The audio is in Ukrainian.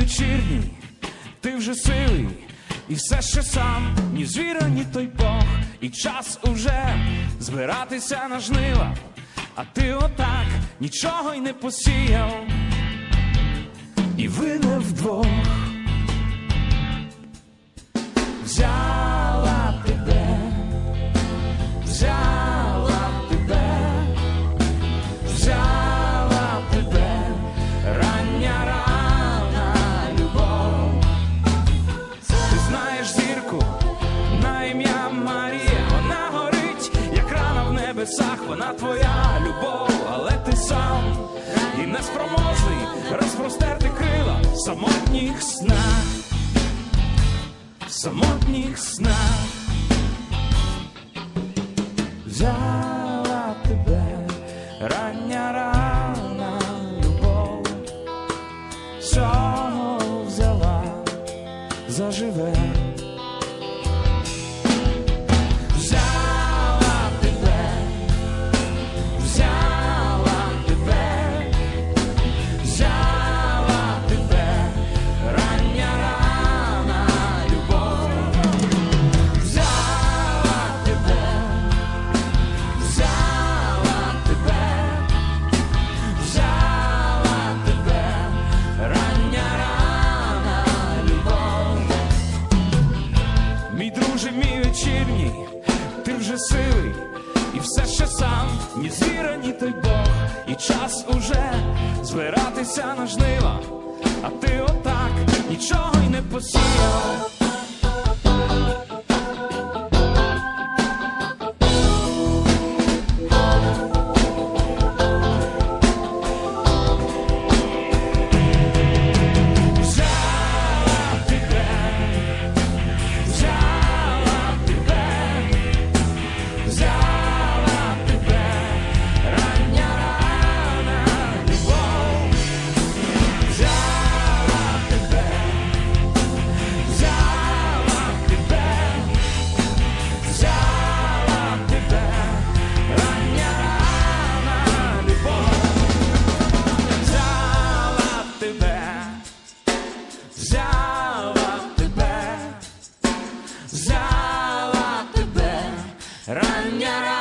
вечірній, ти вже сивий, і все ще сам, ні звіра, ні той Бог, і час уже збиратися на жнива, а ти отак нічого й не посіяв, і ви не вдвох. Взяла тебе, взяла тебе, взяла тебе, рання рана любов. Ти знаєш зірку на ім'я Марія, вона горить, як рана в небесах, вона твоя любов, але ти сам і неспроможний розпростерти крила в самотніх снах, в самотніх снах. Взяла тебе, рання рана любов, всього взяла, заживе. Взяла тебе, взяла тебе, взяла тебе, рання рана любов. Взяла тебе, взяла тебе, взяла тебе, рання рана любов. Мій друже, мій вечірній, ти вже сивий, і все ще сам, ні звіра, ні той Бог, і час уже збиратися на жнива, а ти отак нічого й не посіяв. Взяла тебе, рання